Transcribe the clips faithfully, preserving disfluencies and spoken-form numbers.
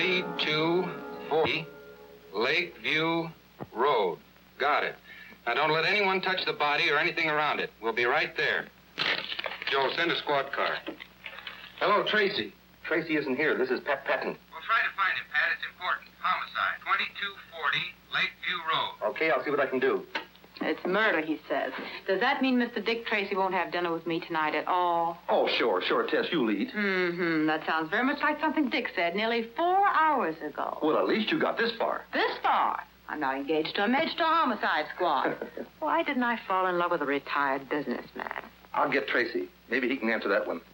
twenty-two forty Lakeview Road. Got it. Now, don't let anyone touch the body or anything around it. We'll be right there. Joe, send a squad car. Hello, Tracy. Tracy isn't here. This is Pat Patton. We'll try to find him, Pat. It's important. Homicide. twenty-two forty Lakeview Road. Okay, I'll see what I can do. It's murder, he says. Does that mean Mister Dick Tracy won't have dinner with me tonight at all? Oh, sure, sure, Tess, you lead. Mm-hmm. That sounds very much like something Dick said nearly four hours ago. Well, at least you got this far. This far? I'm now engaged to a Magister homicide squad. Why didn't I fall in love with a retired businessman? I'll get Tracy. Maybe he can answer that one.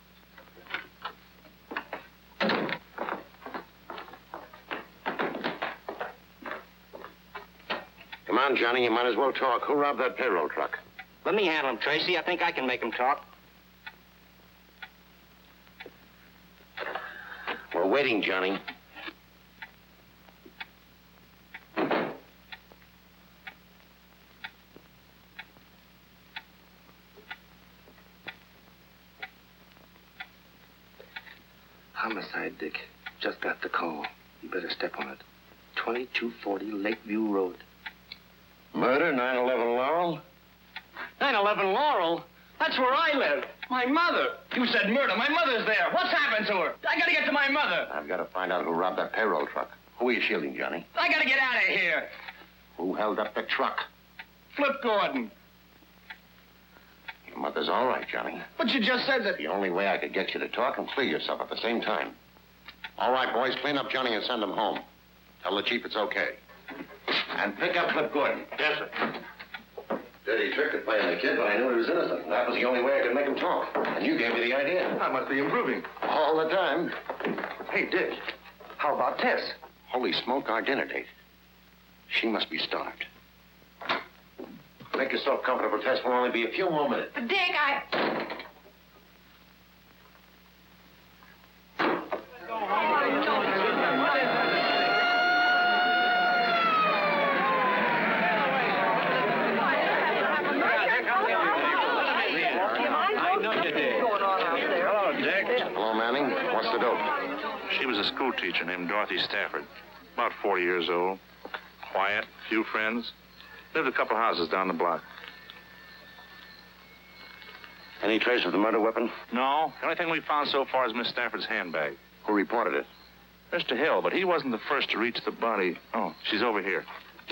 Come on, Johnny, you might as well talk. Who robbed that payroll truck? Let me handle him, Tracy. I think I can make him talk. We're waiting, Johnny. Homicide, Dick. Just got the call. You better step on it. twenty-two forty Lakeview Road. Murder, nine eleven Laurel? nine eleven Laurel? That's where I live. My mother. You said murder. My mother's there. What's happened to her? I gotta get to my mother. I've got to find out who robbed that payroll truck. Who are you shielding, Johnny? I gotta get out of here. Who held up the truck? Flip Gordon. Your mother's all right, Johnny. But you just said that... The only way I could get you to talk and clear yourself at the same time. All right, boys, clean up Johnny and send him home. Tell the chief it's okay. And pick up Flip Gordon. Yes, sir. Dirty trick of playing the kid, but I knew he was innocent. That was the only way I could make him talk. And you gave me the idea. I must be improving. All the time. Hey, Dick, how about Tess? Holy smoke, our dinner date. She must be starved. Make yourself comfortable, Tess. We'll only be a few more minutes. But, Dick, I... She was a school teacher named Dorothy Stafford. About forty years old. Quiet, few friends. Lived a couple houses down the block. Any trace of the murder weapon? No. The only thing we found so far is Miss Stafford's handbag. Who reported it? Mister Hill, but he wasn't the first to reach the body. Oh, she's over here.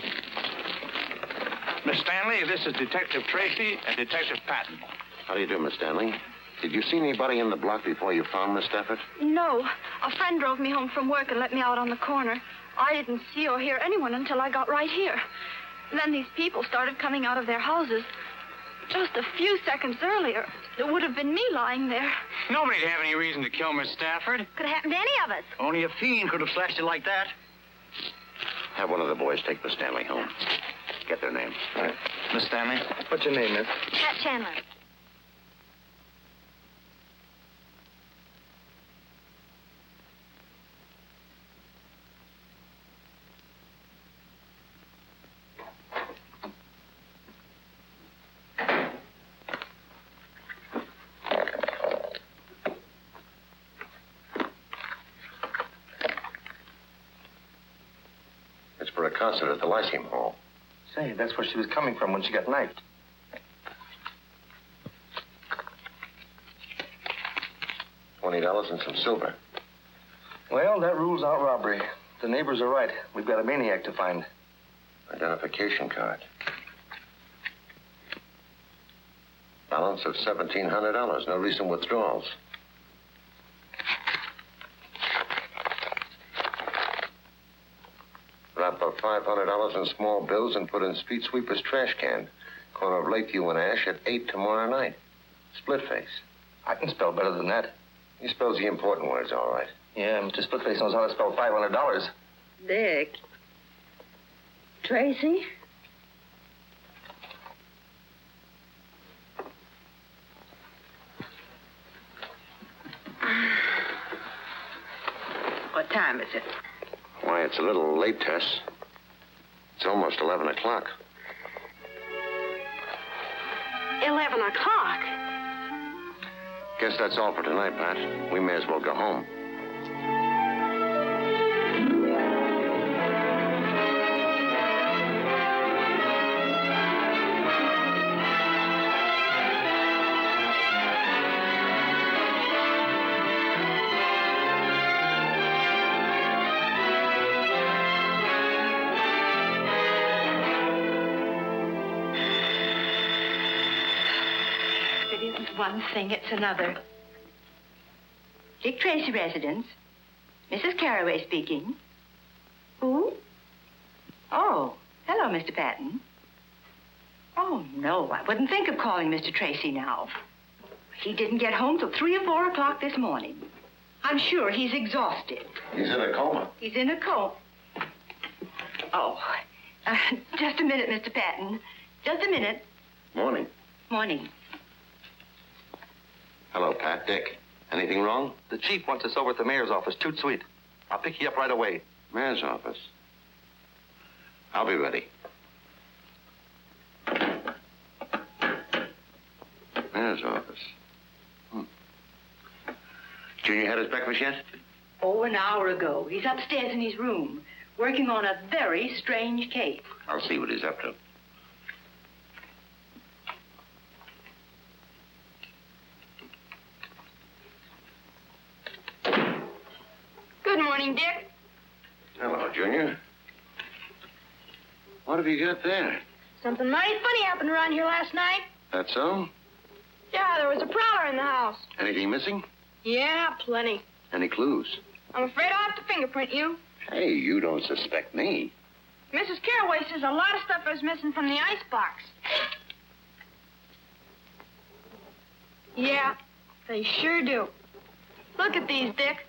Miss Stanley, this is Detective Tracy and Detective Patton. How do you do, Miss Stanley? Did you see anybody in the block before you found Miss Stafford? No. A friend drove me home from work and let me out on the corner. I didn't see or hear anyone until I got right here. Then these people started coming out of their houses. Just a few seconds earlier, it would have been me lying there. Nobody'd have any reason to kill Miss Stafford. Could have happened to any of us. Only a fiend could have slashed it like that. Have one of the boys take Miss Stanley home. Get their names. All right. Miss Stanley? What's your name, miss? Pat Chandler. For a concert at the Lyceum Hall. Say, that's where she was coming from when she got knifed. Twenty dollars and some silver. Well, that rules out robbery. The neighbors are right. We've got a maniac to find. Identification card. Balance of seventeen hundred dollars. No recent withdrawals. Wrap up five hundred dollars in small bills and put in street sweeper's trash can. Corner of Lakeview and Ash at eight tomorrow night. Split face. I can spell better than that. He spells the important words all right. Yeah, Mister Splitface knows how to spell five hundred dollars. Dick. Tracy? What time is it? Why, it's a little late, Tess. It's almost eleven o'clock. Eleven o'clock? Guess that's all for tonight, Pat. We may as well go home. one thing, it's another. Dick Tracy residence. Missus Carraway speaking. Who? Oh, hello, Mister Patton. Oh, no, I wouldn't think of calling Mister Tracy now. He didn't get home till three or four o'clock this morning. I'm sure he's exhausted. He's in a coma. He's in a coma. Oh, uh, just a minute, Mister Patton. Just a minute. Morning. Morning. Hello, Pat. Dick. Anything wrong? The chief wants us over at the mayor's office. Toot sweet. I'll pick you up right away. Mayor's office. I'll be ready. Mayor's office. Hmm. Junior had his breakfast yet? Oh, an hour ago. He's upstairs in his room, working on a very strange case. I'll see what he's up to. Good morning, Dick. Hello, Junior. What have you got there? Something mighty funny happened around here last night. That so? Yeah, there was a prowler in the house. Anything missing? Yeah, plenty. Any clues? I'm afraid I'll have to fingerprint you. Hey, you don't suspect me. Missus Carraway says a lot of stuff is missing from the icebox. Yeah, they sure do. Look at these, Dick.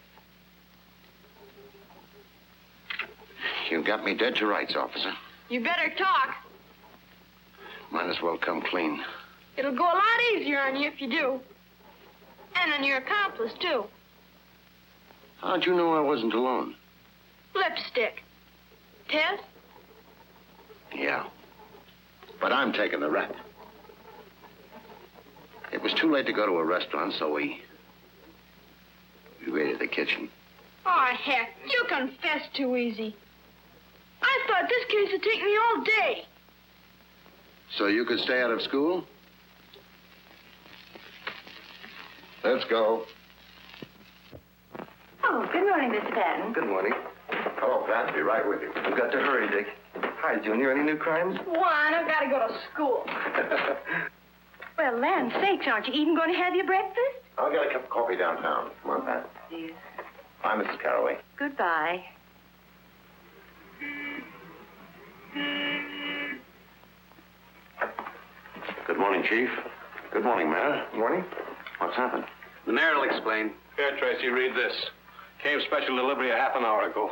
You got me dead to rights, officer. You better talk. Might as well come clean. It'll go a lot easier on you if you do. And on your accomplice, too. How'd you know I wasn't alone? Lipstick. Tess? Yeah. But I'm taking the rap. It was too late to go to a restaurant, so we... we raided the kitchen. Oh, heck, you confess too easy. I thought this case would take me all day. So you could stay out of school? Let's go. Oh, good morning, Mister Patton. Good morning. Hello, Pat. Be right with you. We've got to hurry, Dick. Hi, Junior. Any new crimes? One, I've got to go to school. Well, land sakes, aren't you even going to have your breakfast? I'll get a cup of coffee downtown. Come on, Pat. Yes. Bye, Missus Carraway. Goodbye. Good morning, Chief. Good morning, Mayor. Morning. What's happened? The mayor will explain. Here, Tracy, read this. Came special delivery a half an hour ago.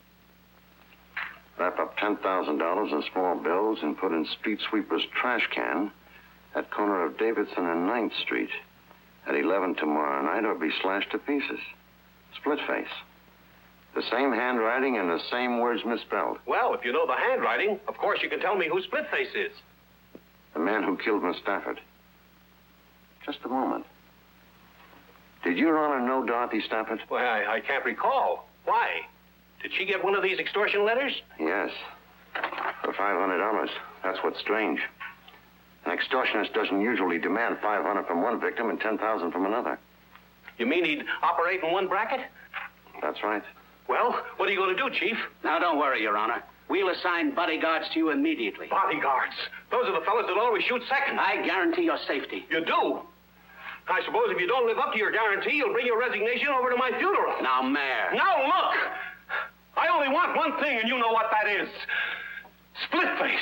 Wrap up ten thousand dollars in small bills and put in street sweeper's trash can at corner of Davidson and ninth Street at eleven tomorrow night or be slashed to pieces. Split face. The same handwriting and the same words misspelled. Well, if you know the handwriting, of course you can tell me who Splitface is. The man who killed Miss Stafford. Just a moment. Did Your Honor know Dorothy Stafford? Well, I, I can't recall. Why? Did she get one of these extortion letters? Yes. For five hundred dollars. That's what's strange. An extortionist doesn't usually demand five hundred dollars from one victim and ten thousand dollars from another. You mean he'd operate in one bracket? That's right. Well, what are you going to do, Chief? Now, don't worry, Your Honor. We'll assign bodyguards to you immediately. Bodyguards. Those are the fellas that always shoot second. I guarantee your safety. You do? I suppose if you don't live up to your guarantee, you'll bring your resignation over to my funeral. Now, Mayor. Now, look! I only want one thing, and you know what that is. Splitface.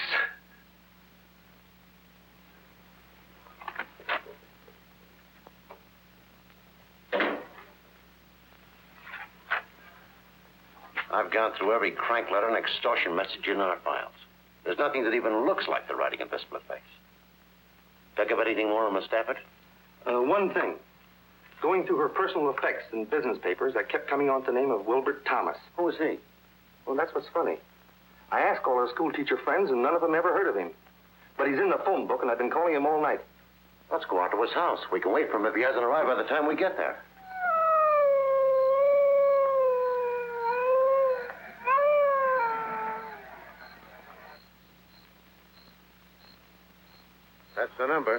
I've gone through every crank letter and extortion message in our files. There's nothing that even looks like the writing of this Splitface. Think of anything more on Miss Stafford? Uh, one thing. Going through her personal effects and business papers, I kept coming on to the name of Wilbert Thomas. Who is he? Well, that's what's funny. I asked all her school teacher friends, and none of them ever heard of him. But he's in the phone book, and I've been calling him all night. Let's go out to his house. We can wait for him if he hasn't arrived by the time we get there. That's the number.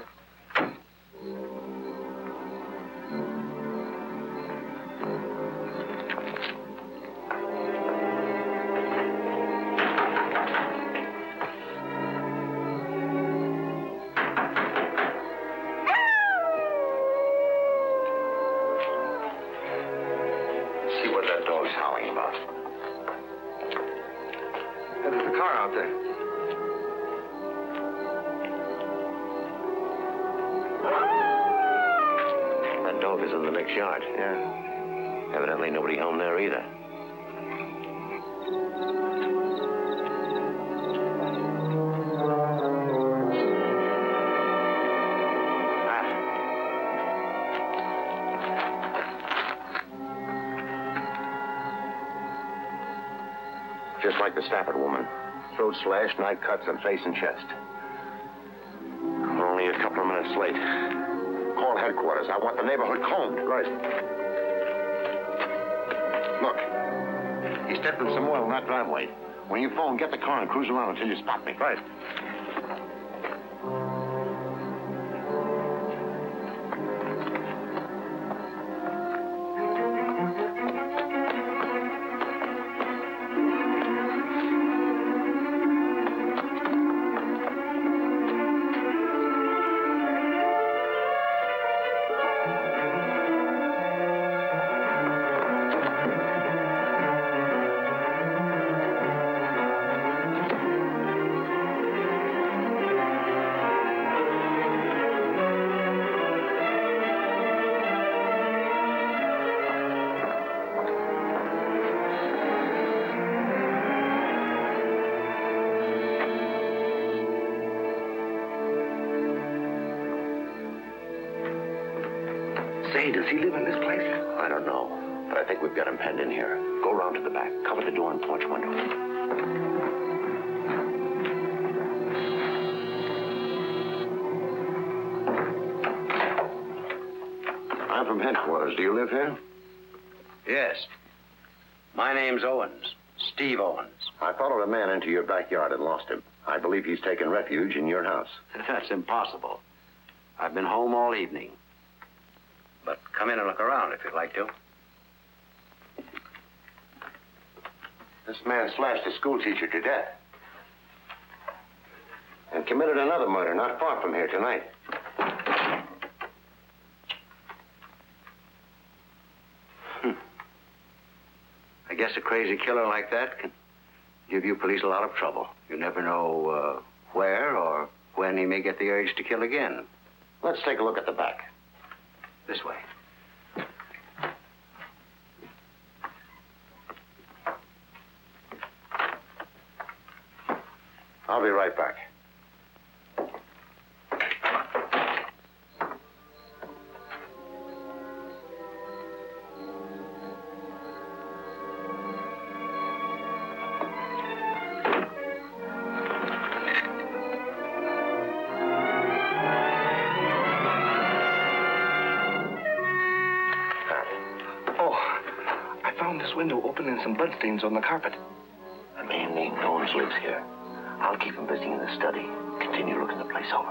There's a car out there. That dog is in the next yard. Yeah. Evidently nobody home there either. Just like the Stafford woman. Throat slashed, knife cuts on face and chest. We're only a couple of minutes late. Call headquarters. I want the neighborhood combed. Right. Look, he stepped in some oil in that driveway. When you phone, get the car and cruise around until you spot me. Right. Say, does he live in this place? I don't know, but I think we've got him penned in here. Go round to the back. Cover the door and porch window. I'm from headquarters. Do you live here? Yes. My name's Owens. Steve Owens. I followed a man into your backyard and lost him. I believe he's taken refuge in your house. That's impossible. I've been home all evening. But come in and look around if you'd like to. This man slashed a schoolteacher to death. And committed another murder not far from here tonight. Hmm. I guess a crazy killer like that can give you police a lot of trouble. You never know uh, where or when he may get the urge to kill again. Let's take a look at the back. This way. I'll be right back. Window open and some bloodstains on the carpet. A man named Owens lives here. I'll keep him busy in the study. Continue looking the place over.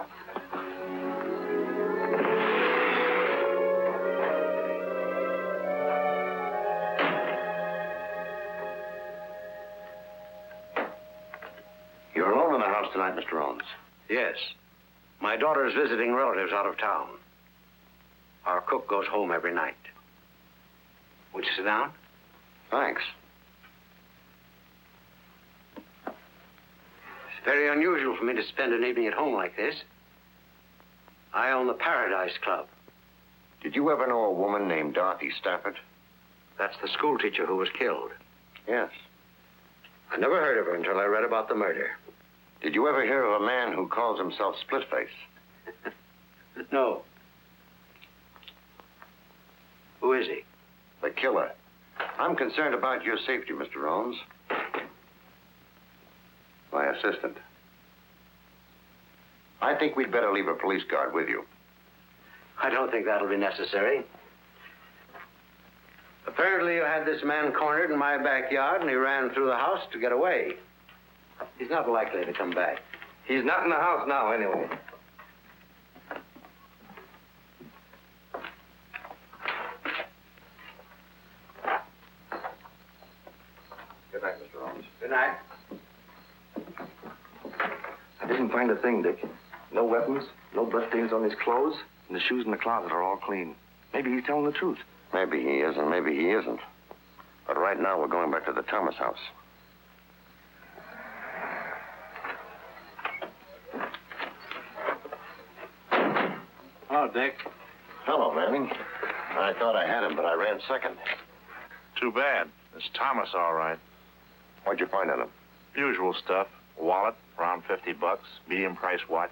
You're alone in the house tonight, Mister Owens? Yes. My daughter is visiting relatives out of town. Our cook goes home every night. Would you sit down? Thanks. It's very unusual for me to spend an evening at home like this. I own the Paradise Club. Did you ever know a woman named Dorothy Stafford? That's the schoolteacher who was killed. Yes. I never heard of her until I read about the murder. Did you ever hear of a man who calls himself Splitface? No. Who is he? The killer. I'm concerned about your safety, Mister Owens. My assistant. I think we'd better leave a police guard with you. I don't think that'll be necessary. Apparently you had this man cornered in my backyard and he ran through the house to get away. He's not likely to come back. He's not in the house now, anyway. Good night, Mister Owens. Good night. I didn't find a thing, Dick. No weapons, no bloodstains on his clothes, and the shoes in the closet are all clean. Maybe he's telling the truth. Maybe he is, and maybe he isn't. But right now, we're going back to the Thomas house. Hello, Dick. Hello, Manning. I thought I had him, but I ran second. Too bad. It's Thomas, all right. What'd you find on him? Usual stuff. Wallet, around fifty bucks. Medium price watch.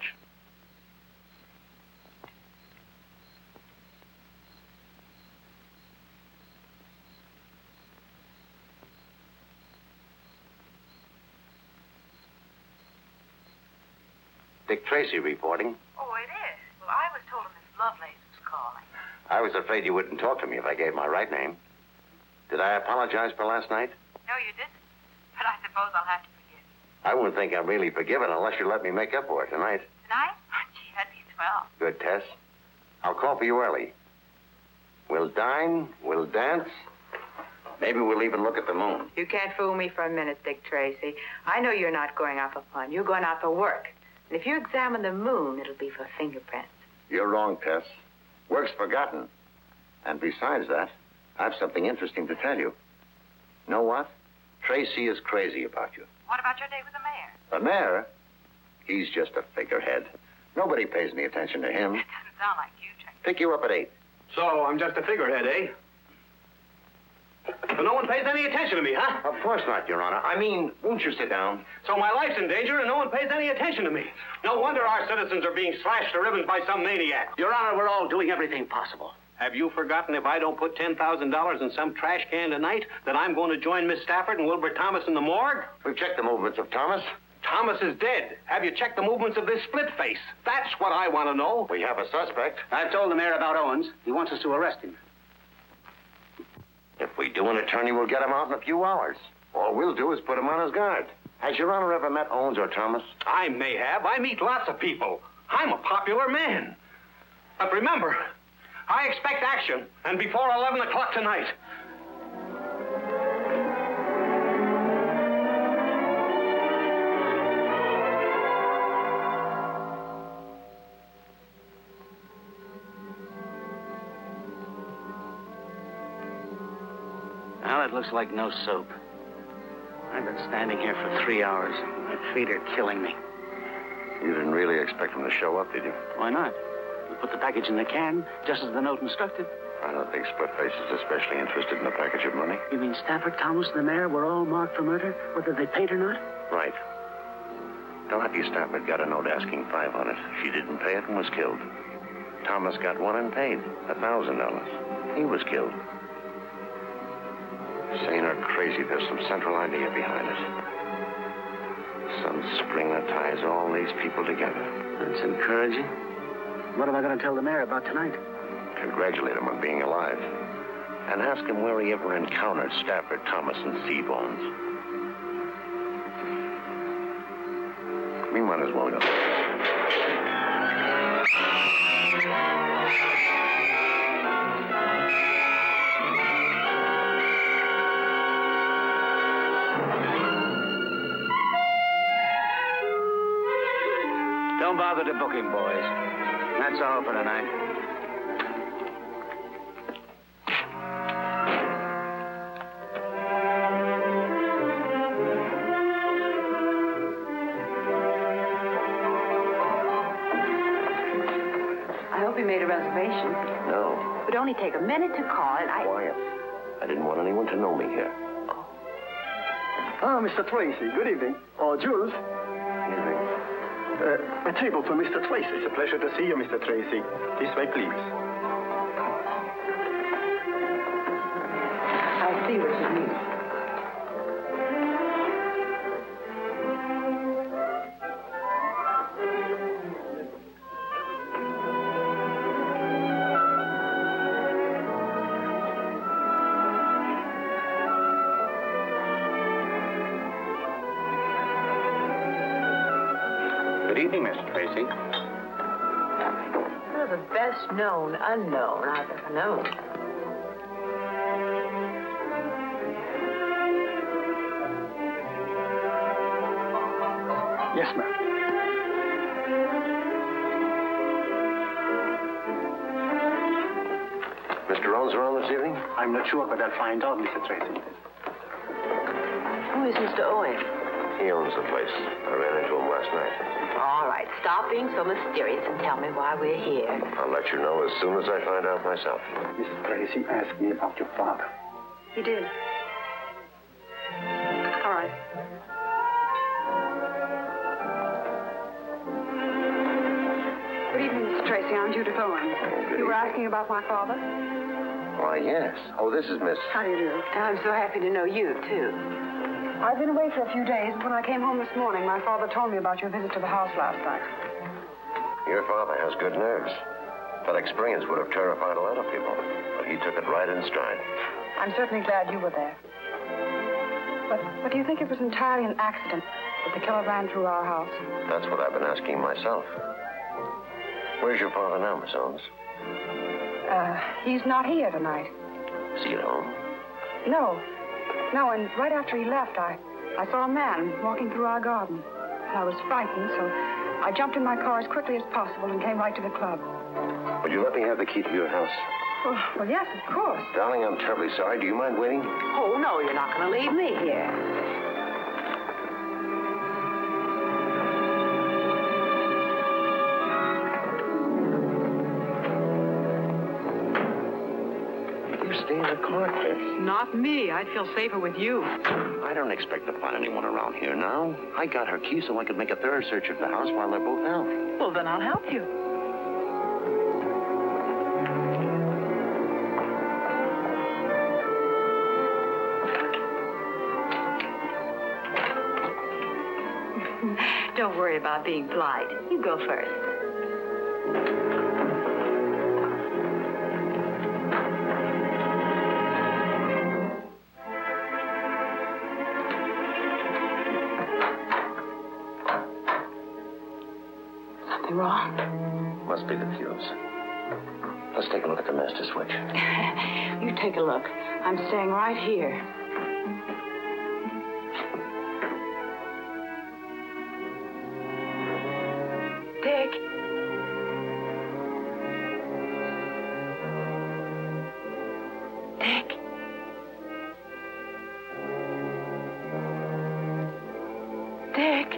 Dick Tracy reporting. Oh, it is? Well, I was told Miss Lovelace was calling. I was afraid you wouldn't talk to me if I gave my right name. Did I apologize for last night? No, you didn't. But I suppose I'll have to forgive you. I wouldn't think I'm really forgiven unless you let me make up for it tonight. Tonight? Oh, gee, that'd be swell. Good, Tess. I'll call for you early. We'll dine, we'll dance. Maybe we'll even look at the moon. You can't fool me for a minute, Dick Tracy. I know you're not going out for fun. You're going out for work. And if you examine the moon, it'll be for fingerprints. You're wrong, Tess. Work's forgotten. And besides that, I have something interesting to tell you. Know what? Tracy is crazy about you. What about your date with the mayor? The mayor? He's just a figurehead. Nobody pays any attention to him. That doesn't sound like you, Tracy. Pick you up at eight. So I'm just a figurehead, eh? But no one pays any attention to me, huh? Of course not, Your Honor. I mean, won't you sit down? So my life's in danger and no one pays any attention to me. No wonder our citizens are being slashed to ribbons by some maniac. Your Honor, we're all doing everything possible. Have you forgotten if I don't put ten thousand dollars in some trash can tonight that I'm going to join Miss Stafford and Wilbur Thomas in the morgue? We've checked the movements of Thomas. Thomas is dead. Have you checked the movements of this split face? That's what I want to know. We have a suspect. I've told the mayor about Owens. He wants us to arrest him. If we do, an attorney will get him out in a few hours. All we'll do is put him on his guard. Has Your Honor ever met Owens or Thomas? I may have. I meet lots of people. I'm a popular man. But remember, I expect action, and before eleven o'clock tonight. Well, it looks like no soap. I've been standing here for three hours. My feet are killing me. You didn't really expect him to show up, did you? Why not? We put the package in the can, just as the note instructed. I don't think Splitface is especially interested in a package of money. You mean Stafford, Thomas, and the mayor were all marked for murder, whether they paid or not? Right. Dorothy Stafford got a note asking five hundred. She didn't pay it and was killed. Thomas got one and paid a thousand dollars. He was killed. Sane or crazy, there's some central idea behind it. Some spring that ties all these people together. That's encouraging. What am I going to tell the mayor about tonight? Congratulate him on being alive. And ask him where he ever encountered Stafford, Thomas, and Seabones. We might as well go. Don't bother to book him, boys. That's all for tonight. I hope you made a reservation. No. It would only take a minute to call, and I... Quiet. I didn't want anyone to know me here. Ah, Mister Tracy, good evening. Oh, Jules. Evening. Uh, a table for Mister Tracy. It's a pleasure to see you, Mister Tracy. This way, please. I see what you mean. Good evening, Mister Tracy. You're the best known unknown I've ever known. Yes, ma'am. Mister Owens around this evening? I'm not sure, but I'll find out, Mister Tracy. Who is Mister Owen? He owns the place. I ran into him last night. All right, stop being so mysterious and tell me why we're here. I'll let you know as soon as I find out myself. Missus Tracy asked me about your father. He did. All right. Good evening, Mister Tracy. I'm Judith Owen. You were asking about my father? Why, yes. Oh, this is Miss... How do you do? I'm so happy to know you, too. I've been away for a few days, but when I came home this morning, my father told me about your visit to the house last night. Your father has good nerves. That experience would have terrified a lot of people, but he took it right in stride. I'm certainly glad you were there. But, but do you think it was entirely an accident that the killer ran through our house? That's what I've been asking myself. Where's your father now, Miss Owens? Uh, he's not here tonight. Is he at home? No. No, and right after he left, I, I saw a man walking through our garden. And I was frightened, so I jumped in my car as quickly as possible and came right to the club. Would you let me have the key to your house? Well, well yes, of course. Darling, I'm terribly sorry. Do you mind waiting? Oh, no, you're not going to leave me here. Stay in the car, Chris. Not me. I'd feel safer with you. I don't expect to find anyone around here now. I got her key so I could make a thorough search of the house while they're both out. Well, then I'll help you. Don't worry about being polite. You go first. Wrong? Must be the fuse. Let's take a look at the master switch. You take a look. I'm staying right here. Dick. Dick. Dick.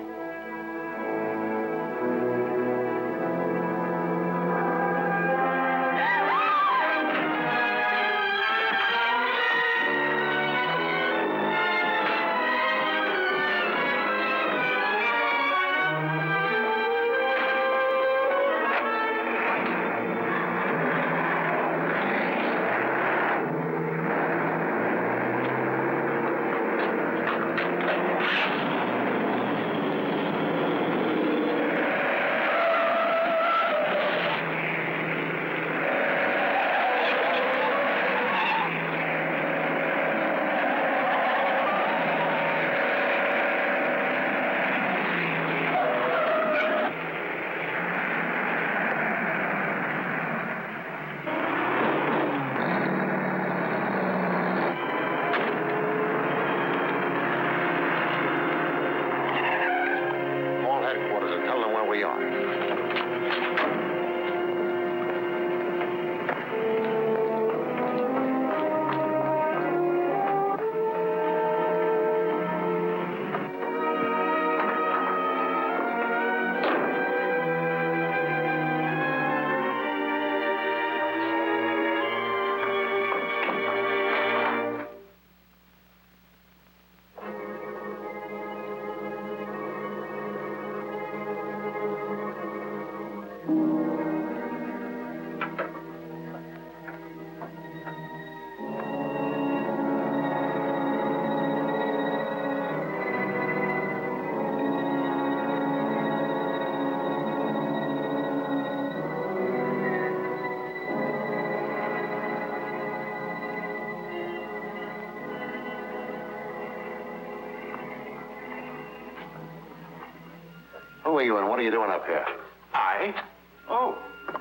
Who are you and what are you doing up here? I? Oh.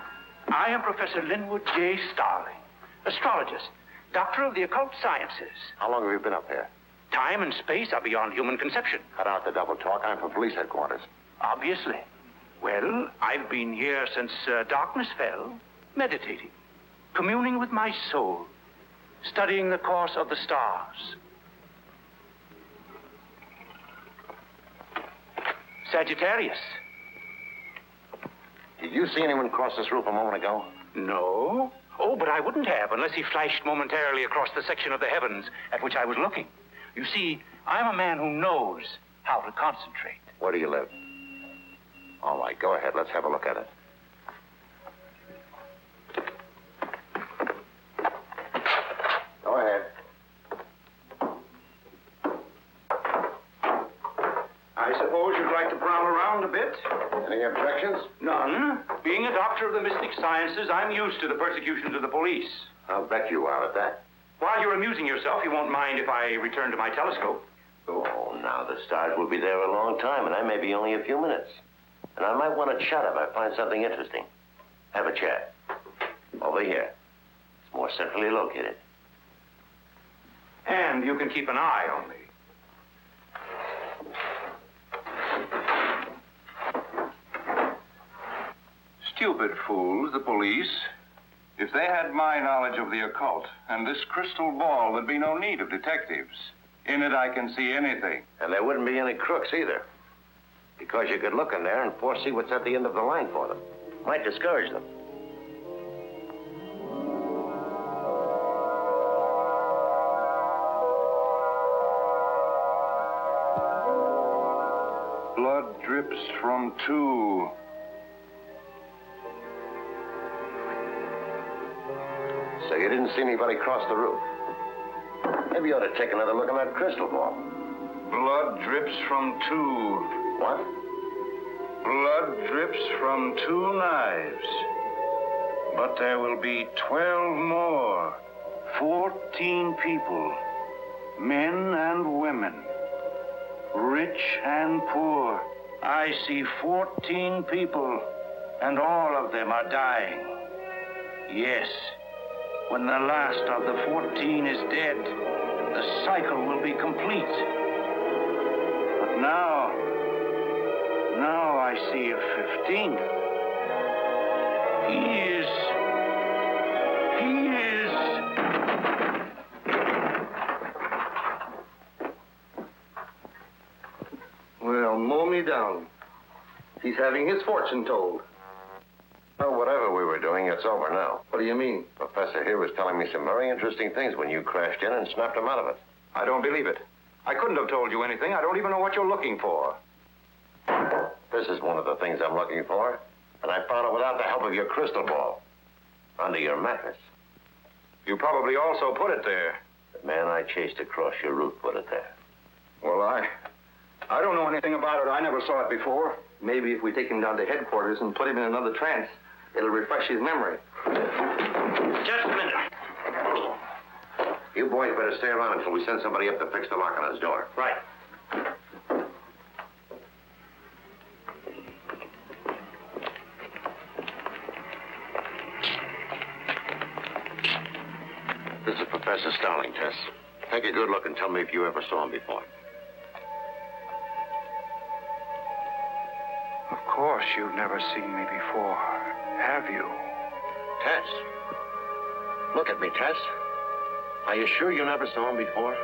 I am Professor Linwood J. Starling, astrologist, doctor of the occult sciences. How long have you been up here? Time and space are beyond human conception. Cut out the double talk. I'm from police headquarters. Obviously. Well, I've been here since uh, darkness fell, meditating, communing with my soul, studying the course of the stars. Sagittarius. Did you see anyone cross this roof a moment ago? No. Oh, but I wouldn't have unless he flashed momentarily across the section of the heavens at which I was looking. You see, I'm a man who knows how to concentrate. Where do you live? All right, go ahead. Let's have a look at it. Go ahead. I suppose you'd like to prowl around a bit? Any objections? None. Being a doctor of the mystic sciences, I'm used to the persecutions of the police. I'll bet you are at that. While you're amusing yourself, you won't mind if I return to my telescope. Oh, now the stars will be there a long time, and I may be only a few minutes. And I might want to chat if I find something interesting. Have a chat. Over here. It's more centrally located. And you can keep an eye on me. Stupid fools, the police. If they had my knowledge of the occult and this crystal ball, there'd be no need of detectives. In it, I can see anything. And there wouldn't be any crooks either. Because you could look in there and foresee what's at the end of the line for them. Might discourage them. Blood drips from two. So you didn't see anybody cross the roof. Maybe you ought to take another look at that crystal ball. Blood drips from two. What? Blood drips from two knives. But there will be twelve more. Fourteen people. Men and women. Rich and poor. I see fourteen people, and all of them are dying. Yes. When the last of the fourteen is dead, the cycle will be complete. But now, now I see a fifteenth. He is, he is... Well, mow me down. He's having his fortune told. Well, whatever we were doing, it's over now. What do you mean? Professor here was telling me some very interesting things when you crashed in and snapped him out of it. I don't believe it. I couldn't have told you anything. I don't even know what you're looking for. This is one of the things I'm looking for, and I found it without the help of your crystal ball. Under your mattress. You probably also put it there. The man I chased across your route put it there. Well, I... I don't know anything about it. I never saw it before. Maybe if we take him down to headquarters and put him in another trance, it'll refresh his memory. Just a minute. You boys better stay around until we send somebody up to fix the lock on his door. Right. This is Professor Starling, Tess. Take a good look and tell me if you ever saw him before. Of course you've never seen me before, have you? Tess. Look at me, Tess. Are you sure you never saw him before?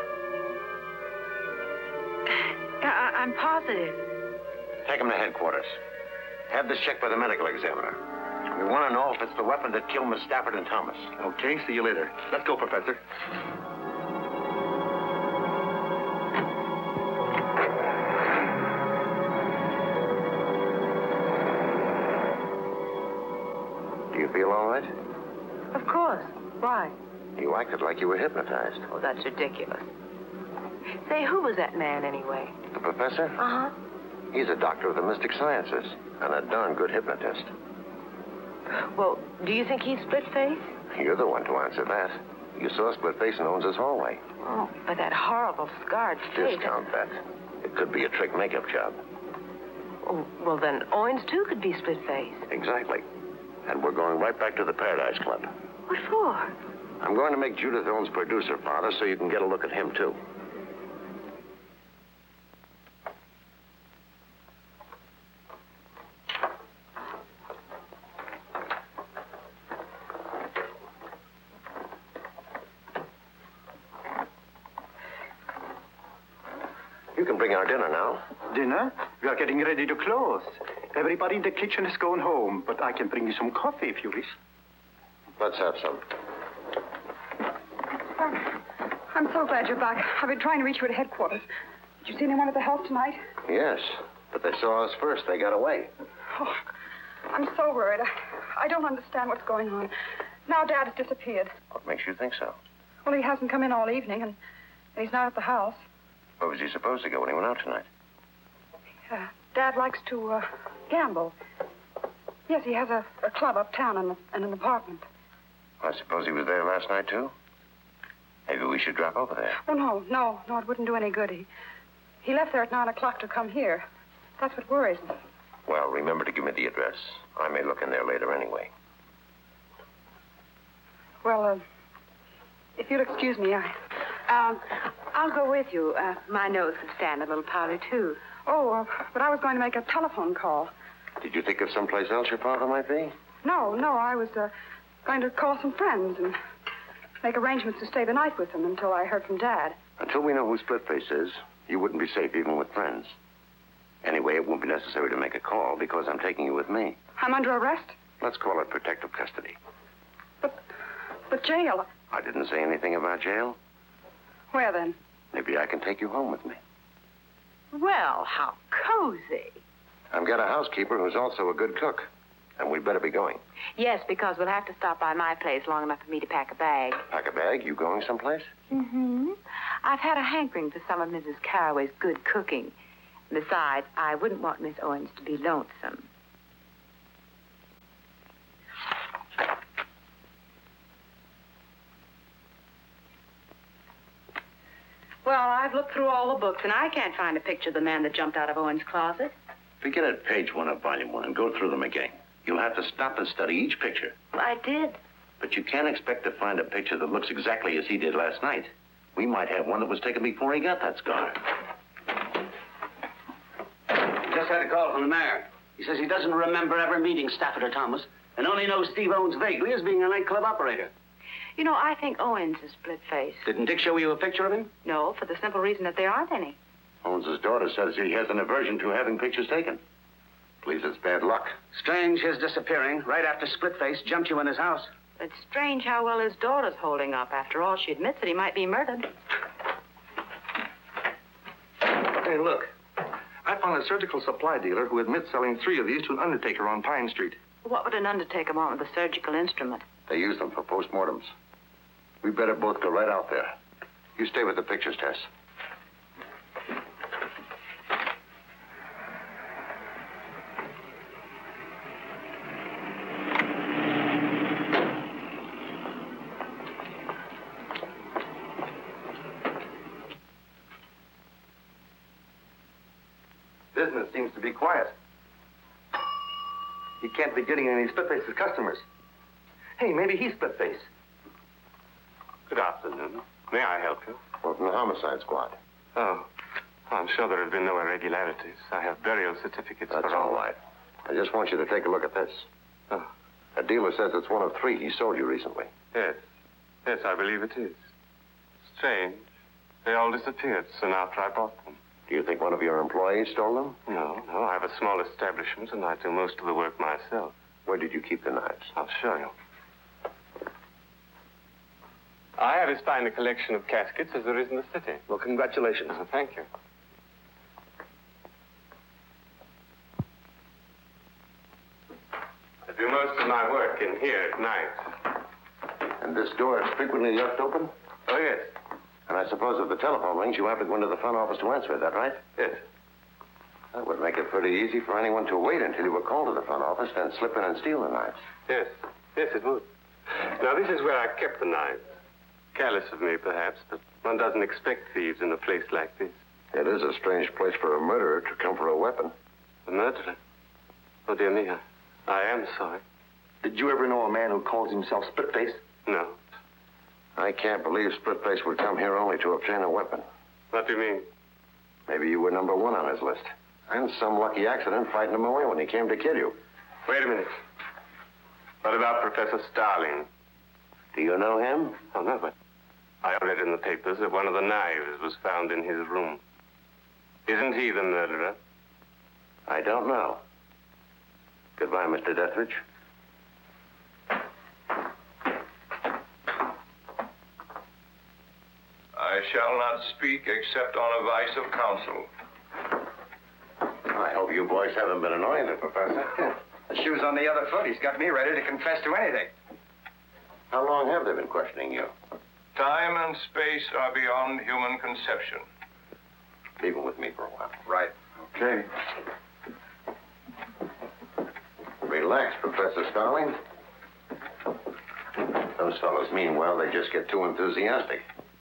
I- I'm positive. Take him to headquarters. Have this checked by the medical examiner. We want to know if it's the weapon that killed Miss Stafford and Thomas. Okay, see you later. Let's go, Professor. Do you feel all right? Of course. Why? You acted like you were hypnotized. Oh, that's ridiculous. Say, who was that man anyway? The professor? Uh-huh. He's a doctor of the mystic sciences and a darn good hypnotist. Well, do you think he's split-faced? You're the one to answer that. You saw Split Face in Owens' hallway. Oh, but that horrible scarred face. Discount that. It could be a trick makeup job. Oh, well, then Owens, too, could be split-faced. Exactly. And we're going right back to the Paradise Club. What for? I'm going to make Judith Owens producer, Father, so you can get a look at him, too. You can bring our dinner now. Dinner? We are getting ready to close. Everybody in the kitchen is going home, but I can bring you some coffee if you wish. Let's have some. I'm so glad you're back. I've been trying to reach you at headquarters. Did you see anyone at the house tonight? Yes, but they saw us first. They got away. Oh, I'm so worried. I, I don't understand what's going on. Now Dad has disappeared. What makes you think so? Well, he hasn't come in all evening, and he's not at the house. Where was he supposed to go when he went out tonight? Uh, Dad likes to uh, gamble. Yes, he has a, a club uptown and, and an apartment. I suppose he was there last night, too? Maybe we should drop over there. Oh, no, no, no, it wouldn't do any good. He, he left there at nine o'clock to come here. That's what worries me. Well, remember to give me the address. I may look in there later anyway. Well, uh, if you'll excuse me, I... Um, I'll go with you. Uh, my nose can stand a little powder, too. Oh, uh, but I was going to make a telephone call. Did you think of someplace else your father might be? No, no, I was uh, going to call some friends and make arrangements to stay the night with them until I heard from Dad. Until we know who Splitface is, you wouldn't be safe even with friends. Anyway, it won't be necessary to make a call because I'm taking you with me. I'm under arrest? Let's call it protective custody. But, but jail... I didn't say anything about jail. Where then? Maybe I can take you home with me. Well, how cozy. I've got a housekeeper who's also a good cook. And we'd better be going. Yes, because we'll have to stop by my place long enough for me to pack a bag. Pack a bag? You going someplace? Mm-hmm. I've had a hankering for some of Missus Carraway's good cooking. Besides, I wouldn't want Miss Owens to be lonesome. Well, I've looked through all the books, and I can't find a picture of the man that jumped out of Owens' closet. Begin at page one of volume one and go through them again. You'll have to stop and study each picture. Well, I did. But you can't expect to find a picture that looks exactly as he did last night. We might have one that was taken before he got that scar. Just had a call from the mayor. He says he doesn't remember ever meeting Stafford or Thomas and only knows Steve Owens vaguely as being a nightclub operator. You know, I think Owens is split-faced. Didn't Dick show you a picture of him? No, for the simple reason that there aren't any. Owens' daughter says he has an aversion to having pictures taken. Believes it's bad luck. Strange his disappearing right after Splitface jumped you in his house. It's strange how well his daughter's holding up. After all, she admits that he might be murdered. Hey, look. I found a surgical supply dealer who admits selling three of these to an undertaker on Pine Street. What would an undertaker want with a surgical instrument? They use them for postmortems. We better both go right out there. You stay with the pictures, Tess. Business seems to be quiet. He can't be getting any Splitface's customers. Hey, maybe he's Splitface. Good afternoon. May I help you? Well, from the homicide squad. Oh, I'm sure there have been no irregularities. I have burial certificates That's for all. all right. I just want you to take a look at this. Oh. A dealer says it's one of three he sold you recently. Yes. Yes, I believe it is. Strange. They all disappeared soon after I bought them. Do you think one of your employees stole them? No, no. I have a small establishment, and I do most of the work myself. Where did you keep the knives? I'll show you. I have as fine a collection of caskets as there is in the city. Well, congratulations. Oh, thank you. I do most of my work in here at night. And this door is frequently left open? Oh, yes. And I suppose if the telephone rings, you have to go into the front office to answer. Is that right? Yes. That would make it pretty easy for anyone to wait until you were called to the front office, then slip in and steal the knives. Yes. Yes, it would. Now, this is where I kept the knives. Careless of me, perhaps, but one doesn't expect thieves in a place like this. It is a strange place for a murderer to come for a weapon. A murderer? Oh, dear me, I, I am sorry. Did you ever know a man who calls himself Splitface? No. I can't believe Splitface would come here only to obtain a weapon. What do you mean? Maybe you were number one on his list. And some lucky accident frightened him away when he came to kill you. Wait a minute. What about Professor Starling? Do you know him? Oh, no, but I read in the papers that one of the knives was found in his room. Isn't he the murderer? I don't know. Goodbye, Mister Deathridge. I shall not speak except on advice of counsel. I hope you boys haven't been annoying the professor. The shoe's on the other foot. He's got me ready to confess to anything. How long have they been questioning you? Time and space are beyond human conception. Leave him with me for a while. Right. Okay. Relax, Professor Starling. Those fellows mean well. They just get too enthusiastic.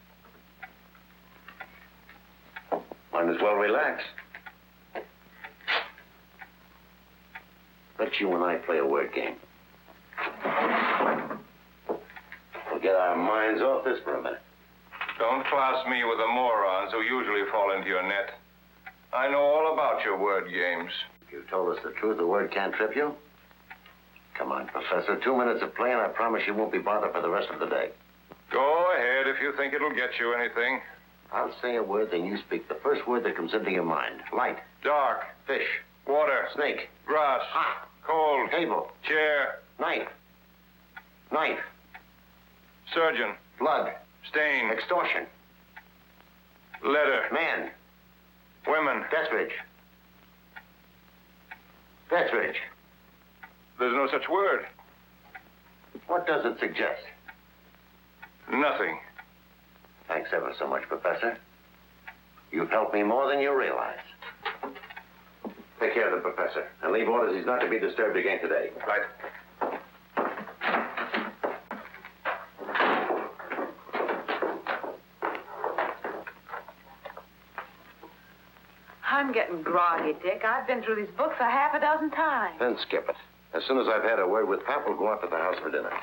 Might as well relax. Let you and I play a word game. We'll get our minds off this for a minute. Don't class me with the morons who usually fall into your net. I know all about your word games. If you told us the truth, the word can't trip you? Come on, Professor. Two minutes of play, and I promise you won't be bothered for the rest of the day. Go ahead if you think it'll get you anything. I'll say a word, then you speak the first word that comes into your mind. Light. Dark. Fish. Water. Snake. Grass. Hot. Cold. Table. Chair. Knife. Knife. Surgeon. Blood. Stain. Extortion. Letter. Man. Women. Deathridge. Deathridge. There's no such word. What does it suggest? Nothing. Thanks ever so much, Professor. You've helped me more than you realize. Take care of the professor, and leave orders he's not to be disturbed again today. Right. I'm getting groggy, Dick. I've been through these books a half a dozen times. Then skip it. As soon as I've had a word with Pap, we'll go out to the house for dinner.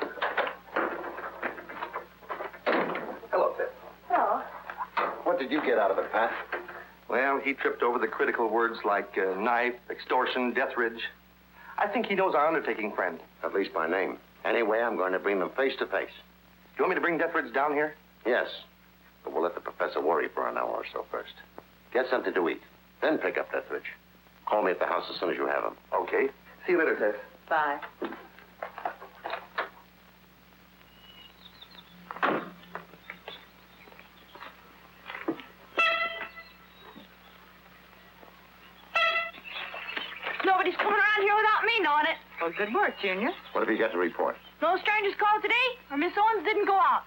Hello, Pip. Hello. What did you get out of it, Pat? Well, he tripped over the critical words like uh, knife, extortion, Deathridge. I think he knows our undertaking friend. At least by name. Anyway, I'm going to bring them face to face. Do you want me to bring Deathridge down here? Yes. But we'll let the professor worry for an hour or so first. Get something to eat. Then pick up Deathridge. Call me at the house as soon as you have him. Okay. See you later, Tess. Bye. Nobody's coming around here without me knowing it. Well, good work, Junior. What have you got to report? No strangers called today, or Miss Owens didn't go out.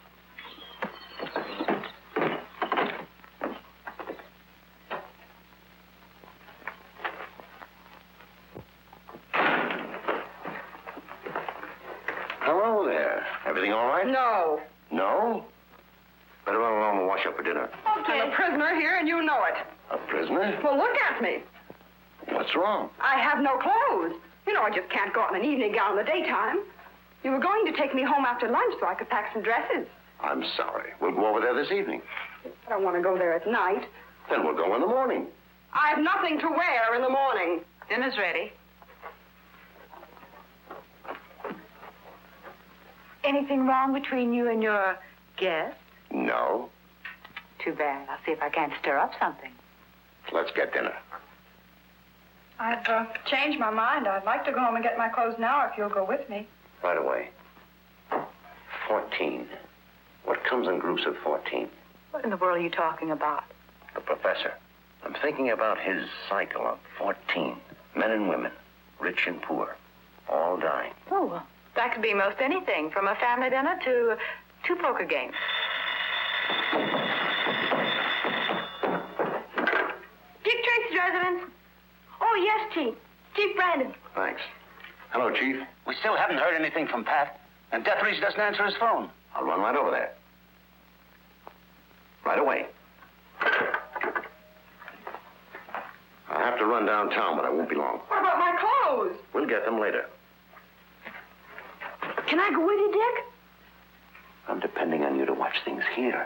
Hello there. Everything all right? No. No? Better run along and wash up for dinner. Okay. I'm a prisoner here, and you know it. A prisoner? Well, look at me. What's wrong? I have no clothes. You know, I just can't go out in an evening gown in the daytime. You were going to take me home after lunch so I could pack some dresses. I'm sorry. We'll go over there this evening. I don't want to go there at night. Then we'll go in the morning. I have nothing to wear in the morning. Dinner's ready. Anything wrong between you and your guest? No. Too bad. I'll see if I can't stir up something. Let's get dinner. I've uh, changed my mind. I'd like to go home and get my clothes now if you'll go with me. Right away. Fourteen. What comes in groups of fourteen? What in the world are you talking about? The professor. I'm thinking about his cycle of fourteen. Men and women, rich and poor, all dying. Oh, well, that could be most anything, from a family dinner to two poker games. Dick Tracy's residence. Oh, yes, Chief. Chief Brandon. Thanks. Hello, Chief. We still haven't heard anything from Pat, and Deathridge doesn't answer his phone. I'll run right over there. Right away. I have to run downtown, but I won't be long. What about my clothes? We'll get them later. Can I go with you, Dick? I'm depending on you to watch things here.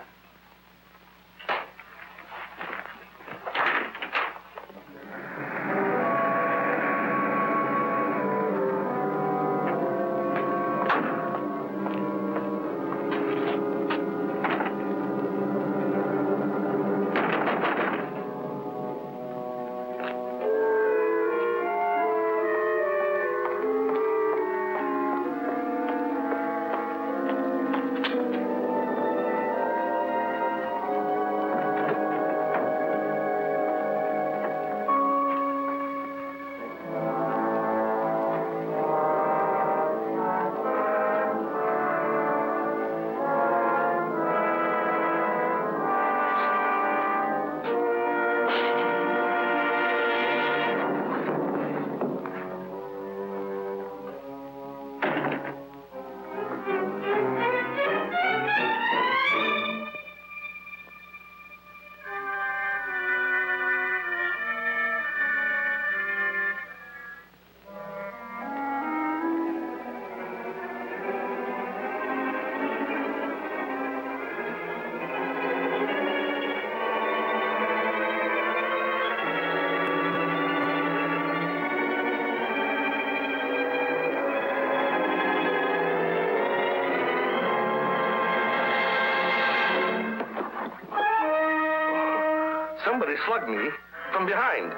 somebody slugged me from behind.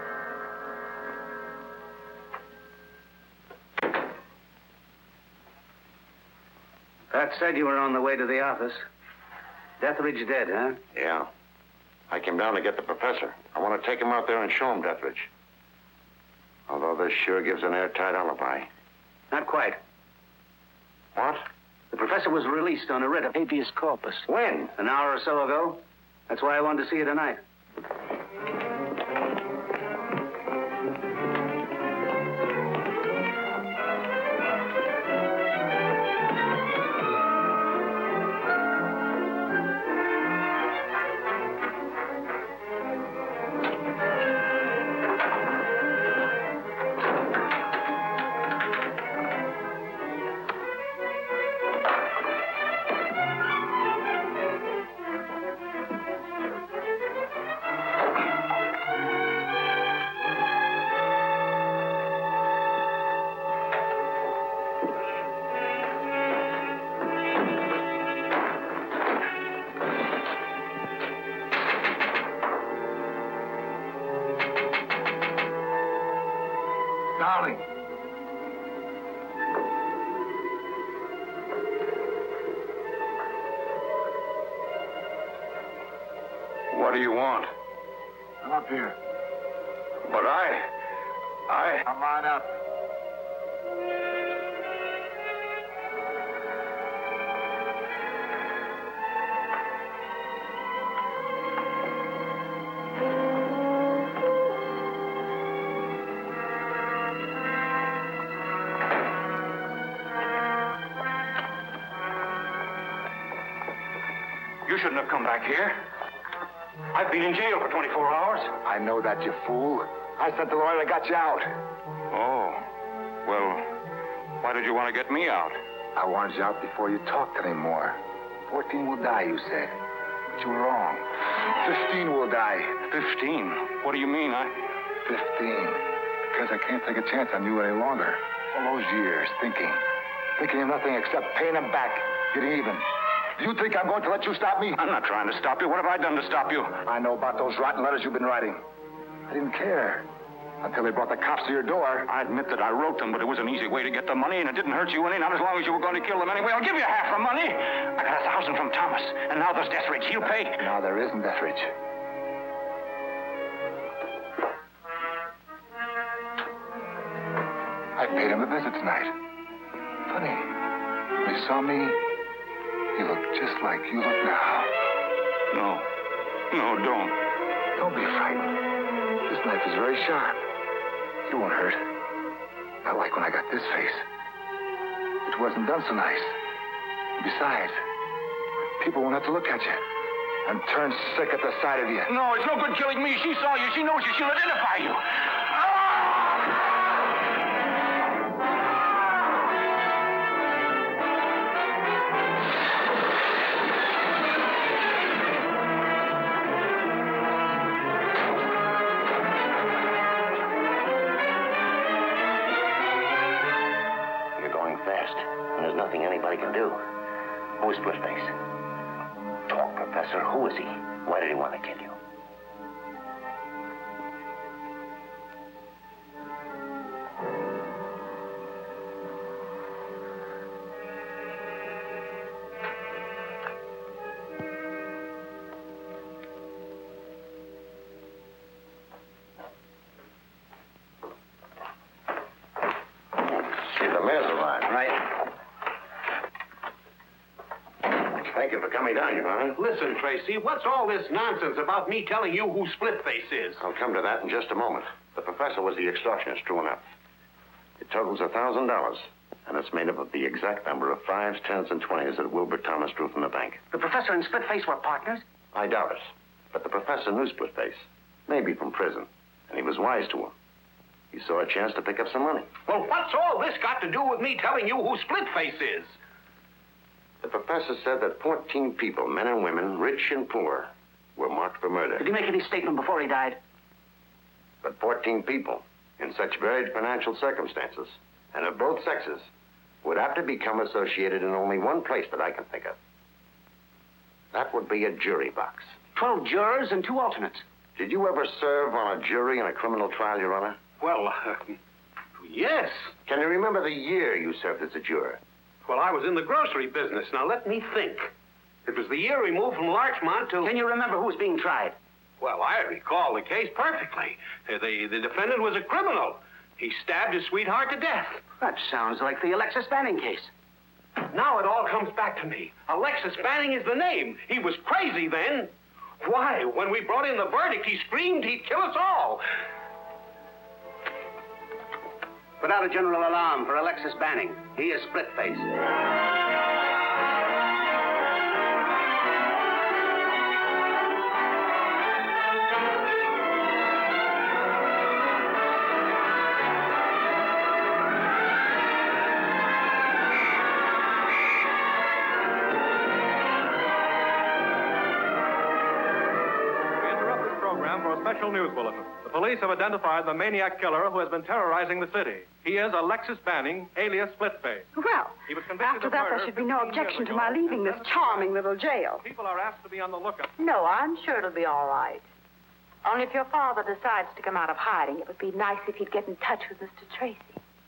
Pat said you were on the way to the office. Deathridge dead, huh? Yeah. I came down to get the professor. I want to take him out there and show him Deathridge. Although this sure gives an airtight alibi. Not quite. What? The professor was released on a writ of habeas corpus. When? An hour or so ago. That's why I wanted to see you tonight. Darling. What do you want? Come up here. But I... I... Come on up. You shouldn't have come back here. I've been in jail for twenty-four hours. I know that, you fool. I sent the lawyer that got you out. Oh. Well, why did you want to get me out? I wanted you out before you talked anymore. Fourteen will die, you said. But you were wrong. Fifteen will die. Fifteen? What do you mean? I... Fifteen. Because I can't take a chance on you any longer. All those years, thinking. Thinking of nothing except paying them back. Getting even. Do you think I'm going to let you stop me? I'm not trying to stop you. What have I done to stop you? I know about those rotten letters you've been writing. I didn't care. Until they brought the cops to your door. I admit that I wrote them, but it was an easy way to get the money, and it didn't hurt you any, not as long as you were going to kill them anyway. I'll give you half the money. I got a thousand from Thomas, and now there's Deathridge. He'll pay. Now there isn't Deathridge. I paid him a visit tonight. Funny. When he saw me, he looked just like you look now. No. No, don't. Don't be frightened. This knife is very sharp. You won't hurt. Not like when I got this face. It wasn't done so nice. Besides, people won't have to look at you and turn sick at the sight of you. No, it's no good killing me. She saw you. She knows you. She'll identify you. Nothing anybody can do. Who is Splitface? Talk, Professor. Who is he? Why did he want to kill you? See, the mail's arrived. Right. Thank you for coming down, Your Honor. Listen, Tracy, what's all this nonsense about me telling you who Splitface is? I'll come to that in just a moment. The professor was the extortionist, true enough. It totals a thousand dollars, and it's made up of the exact number of fives, tens, and twenties that Wilbur Thomas drew from the bank. The professor and Splitface were partners? I doubt it. But the professor knew Splitface, maybe from prison, and he was wise to him. He saw a chance to pick up some money. Well, what's all this got to do with me telling you who Splitface is? The professor said that fourteen people, men and women, rich and poor, were marked for murder. Did he make any statement before he died? But fourteen people, in such varied financial circumstances, and of both sexes, would have to become associated in only one place that I can think of. That would be a jury box. Twelve jurors and two alternates. Did you ever serve on a jury in a criminal trial, Your Honor? Well, uh, yes. Can you remember the year you served as a juror? Well, I was in the grocery business. Now, let me think. It was the year we moved from Larchmont to... Can you remember who was being tried? Well, I recall the case perfectly. Uh, The, the defendant was a criminal. He stabbed his sweetheart to death. That sounds like the Alexis Banning case. Now it all comes back to me. Alexis Banning is the name. He was crazy then. Why, when we brought in the verdict, he screamed he'd kill us all. Put out a general alarm for Alexis Banning. He is split-faced. Special news bulletin. The police have identified the maniac killer who has been terrorizing the city. He is Alexis Banning, alias Splitface. Well, He was convicted after of that, murder there should be no fifteen years objection to ago. my leaving this charming little jail. People are asked to be on the lookout. No, I'm sure it'll be all right. Only if your father decides to come out of hiding, it would be nice if he'd get in touch with Mister Tracy.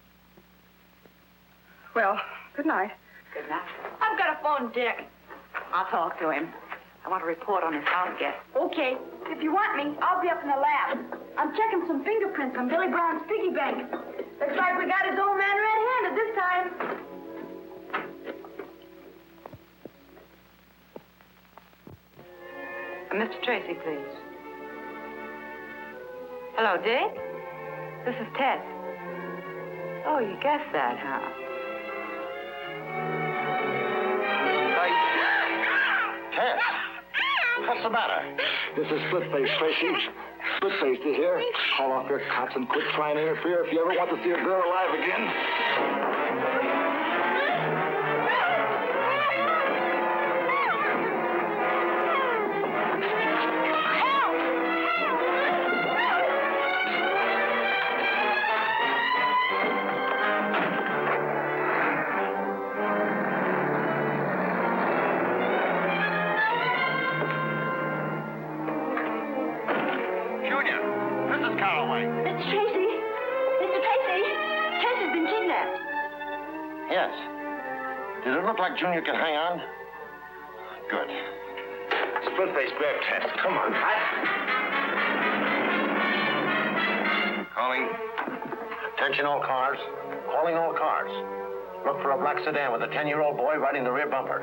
Well, good night. Good night. I've got a phone, Dick. I'll talk to him. I want a report on his house guest. Okay. If you want me, I'll be up in the lab. I'm checking some fingerprints on Billy Brown's piggy bank. Looks like we got his old man red-handed this time. Uh, Mister Tracy, please. Hello, Dick? This is Ted. Oh, you guessed that, huh? Ted, what's the matter? This is Splitface, Tracy. Splitface, you hear? Call off your cops and quit trying to interfere if you ever want to see a girl alive again. Mister Tracy! Mister Tracy! Tracy's been kidnapped. Yes. Did it look like Junior could hang on? Good. Splitface, grab Ted. Come on. Calling. Attention all cars. Calling all cars. Look for a black sedan with a ten-year-old boy riding the rear bumper.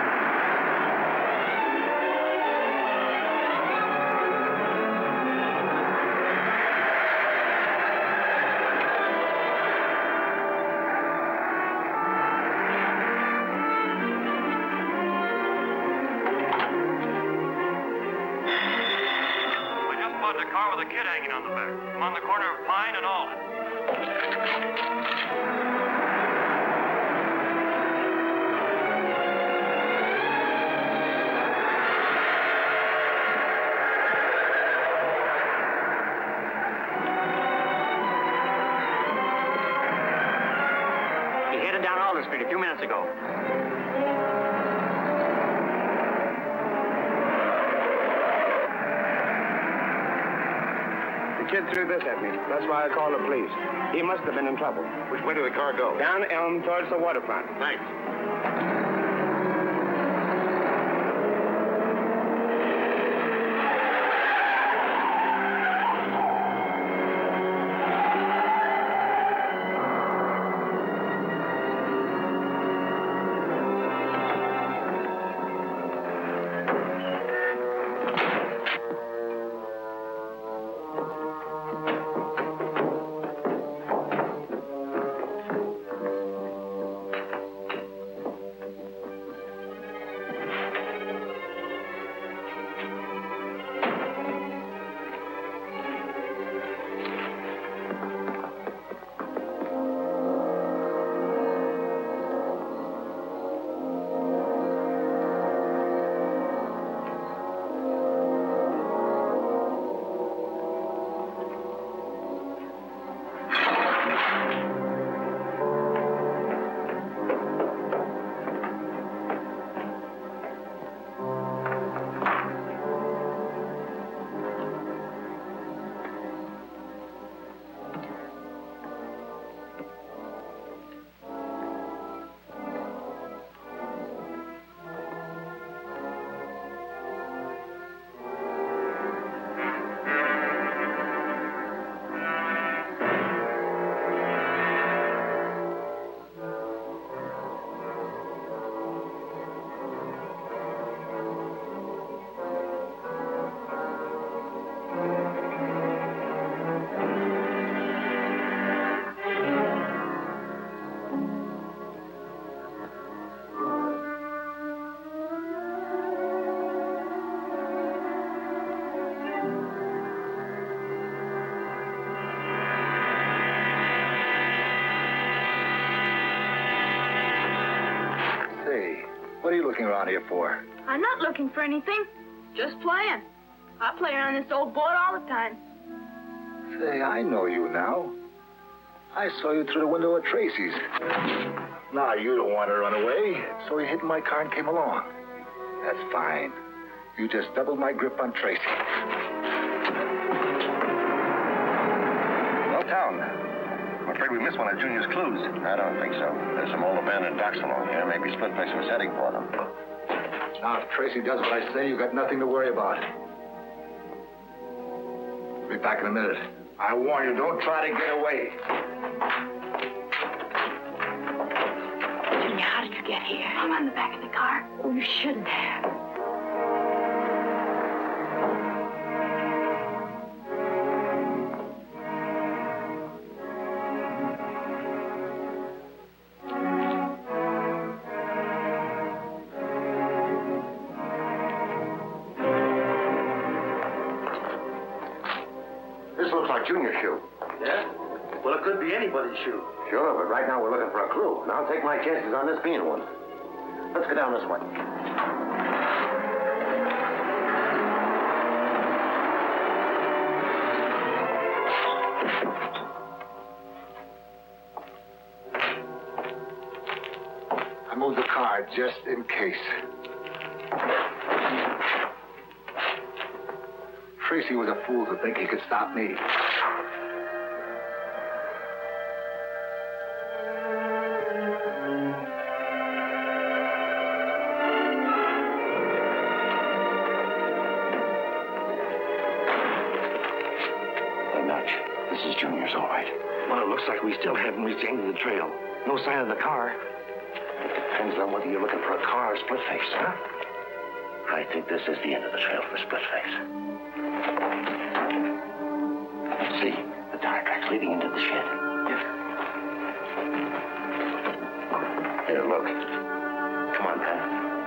A car with a kid hanging on the back. I'm on the corner of Pine and Alden. He headed down Alden Street a few minutes ago. The kid threw this at me. That's why I called the police. He must have been in trouble. Which way did the car go? Down Elm towards the waterfront. Thanks. What are you looking around here for? I'm not looking for anything. Just playing. I play on this old boat all the time. Say, I know you now. I saw you through the window at Tracy's. Now, you don't want to run away, so you hid in my car and came along. That's fine. You just doubled my grip on Tracy. Well, town. I'm afraid we missed one of Junior's clues. I don't think so. There's some old abandoned docks along here. Maybe Splitface was heading for them. Now, if Tracy does what I say, you've got nothing to worry about. Be back in a minute. I warn you, don't try to get away. Junior, how did you get here? I'm on the back of the car. Oh, you shouldn't have. This looks like Junior's shoe. Yeah? Well, it could be anybody's shoe. Sure, but right now we're looking for a clue. And I'll take my chances on this being one. Let's go down this way. I moved the car just in case. Tracy was a fool to think he could stop me. Hey, Notch, this is Junior's, all right. Well, it looks like we still haven't reached the end of the trail. No sign of the car. Depends on whether you're looking for a car or Splitface, huh? I think this is the end of the trail for Splitface. See, the tire tracks leading into the shed. Yes. Here, look. Come on, Pat.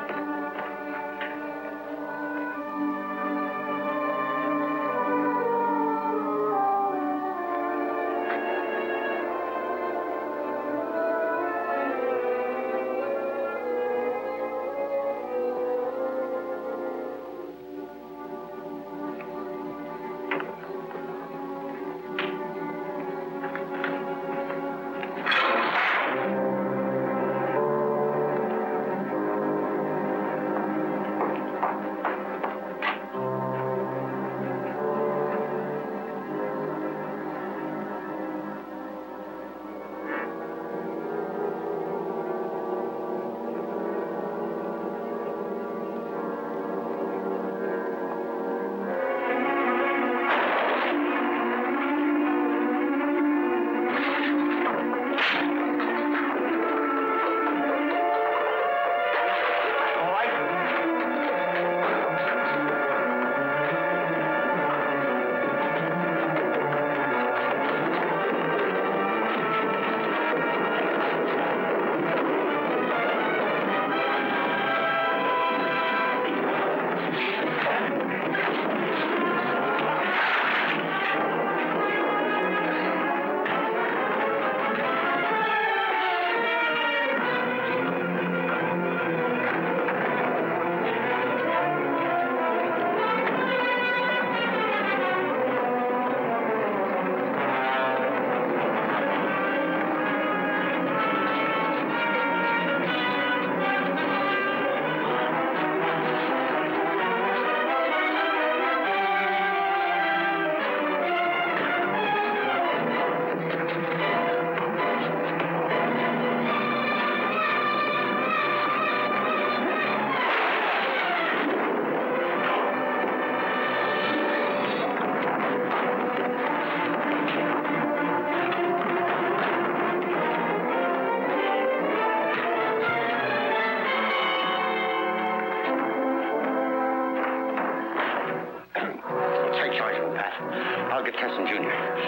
Kesson Junior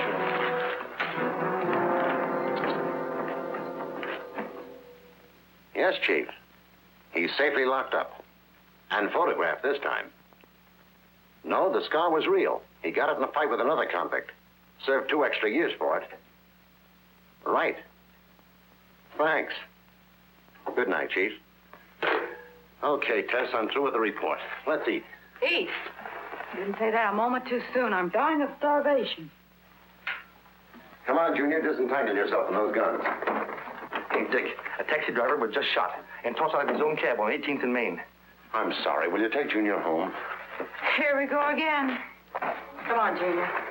Yes, Chief. He's safely locked up. And photographed this time. No, the scar was real. He got it in a fight with another convict. Served two extra years for it. Right. Thanks. Good night, Chief. Okay, Tess, I'm through with the report. Let's eat. Eat. Didn't say that a moment too soon. I'm dying of starvation. Come on, Junior, disentangle yourself from those guns. Hey, Dick, a taxi driver was just shot and tossed out of his own cab on eighteenth and Main. I'm sorry. Will you take Junior home? Here we go again. Come on, Junior.